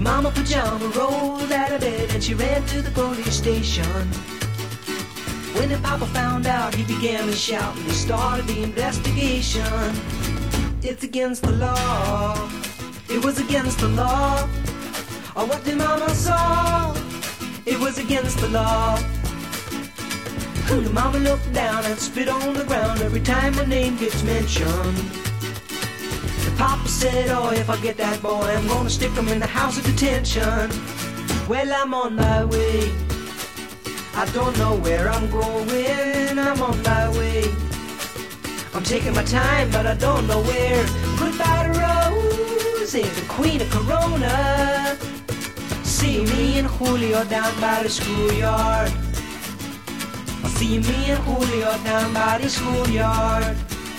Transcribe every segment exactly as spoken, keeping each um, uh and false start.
Mama Pajama rolled out of bed and she ran to the police station. When the Papa found out, he began to shout and he started the investigation. It's against the law. It was against the law. Oh, what the Mama saw, it was against the law. The Mama looked down and spit on the ground every time my name gets mentioned. The Papa said, oh, if I get that boy, I'm gonna stick him in the house of detention. Well, I'm on my way. I don't know where I'm going. I'm on my way. I'm taking my time, but I don't know where. Goodbye to Rose, the queen of Corona. See me and Julio down by the schoolyard. I see me and Julio down by the schoolyard.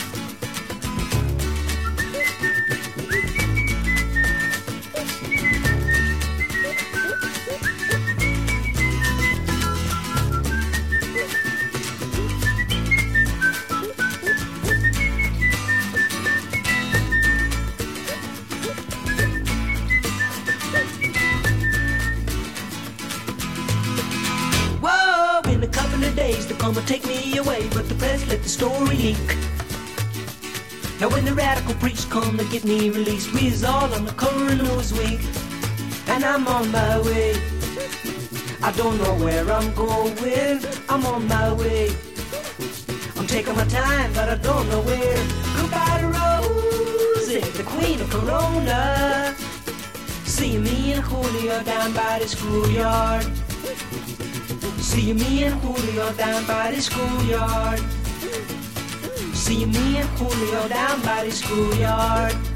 Come and take me away, but the press let the story leak. Now when the radical preach come to get me released, we is all on the cover of Newsweek. And I'm on my way. I don't know where I'm going. I'm on my way. I'm taking my time, but I don't know where. Goodbye to Rosie, the queen of Corona. See me and Julio down by the schoolyard. See me and Julio down by the schoolyard. See me and Julio down by the schoolyard.